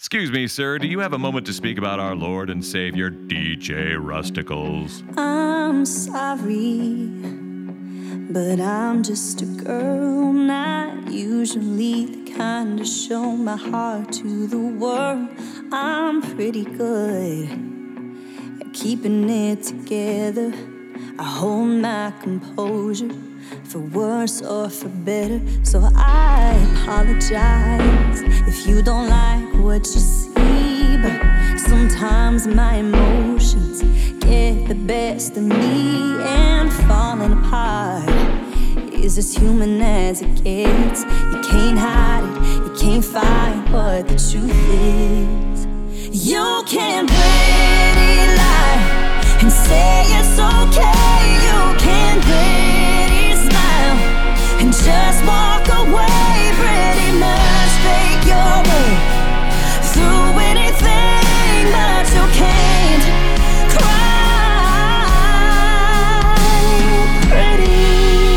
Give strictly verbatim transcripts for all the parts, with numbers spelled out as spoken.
Excuse me, sir, do you have a moment to speak about our Lord and Savior, D J Rusticles? I'm sorry, but I'm just a girl, not usually the kind to show my heart to the world. I'm pretty good at keeping it together. I hold my composure, for worse or for better. So I apologize if you don't like what you see, but sometimes my emotions get the best of me, and falling apart is as human as it gets. You can't hide it, you can't fight what the truth is. You can pretty lie and say it's okay. You can pretty smile and just walk away. Pretty much fake your way through anything, but you can't cry pretty.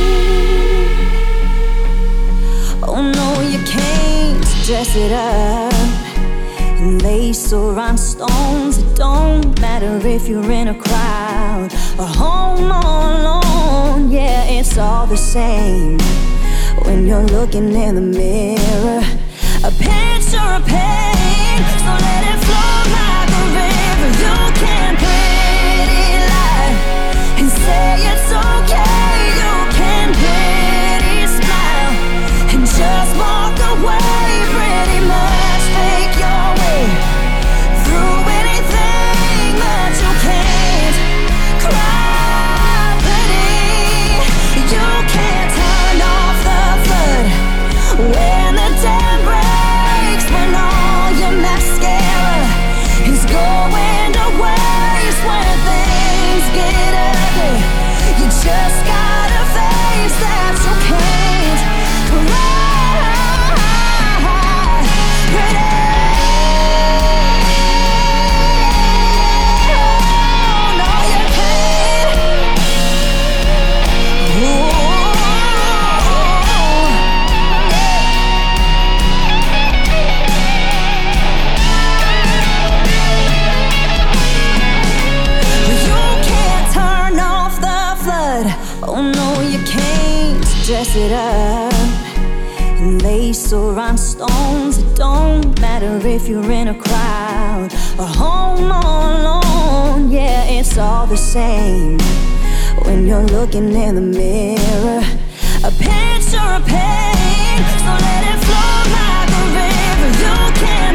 Oh no, you can't dress it up and lace or rhinestones. It don't matter if you're in a crowd or home all alone. Yeah, it's all the same when you're looking in the mirror. A picture of pain, so let it flow like a river. You can pretty lie and say it's okay. You can pretty smile and just walk away. Pretty much fake your way through anything, but you can't cry pretty. You can't turn off the flood when the dam breaks, when all your mascara is going to waste. When things get ugly, you just gotta face that you can't cry pretty. Oh, no, you can't. Ooh, you can't turn off the flood. Oh no, you can't dress it up and lace or rhinestones. It don't matter if you're in a crowd or home all alone. Yeah, it's all the same when you're looking in the mirror. A picture of pain, so let it flow like a river. You can't